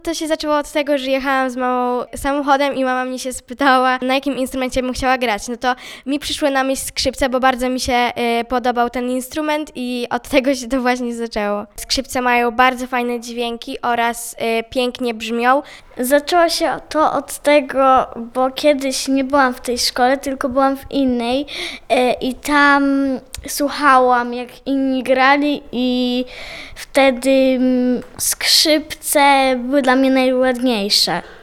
To się zaczęło od tego, że jechałam z mamą samochodem i mama mnie się spytała, na jakim instrumencie bym chciała grać. No to mi przyszły na myśl skrzypce, bo bardzo mi się podobał ten instrument i od tego się to właśnie zaczęło. Skrzypce mają bardzo fajne dźwięki oraz pięknie brzmią. Zaczęło się to od tego, bo kiedyś nie byłam w tej szkole, tylko byłam w innej i tam słuchałam, jak inni grali i wtedy skrzypce były dla mnie najładniejsze.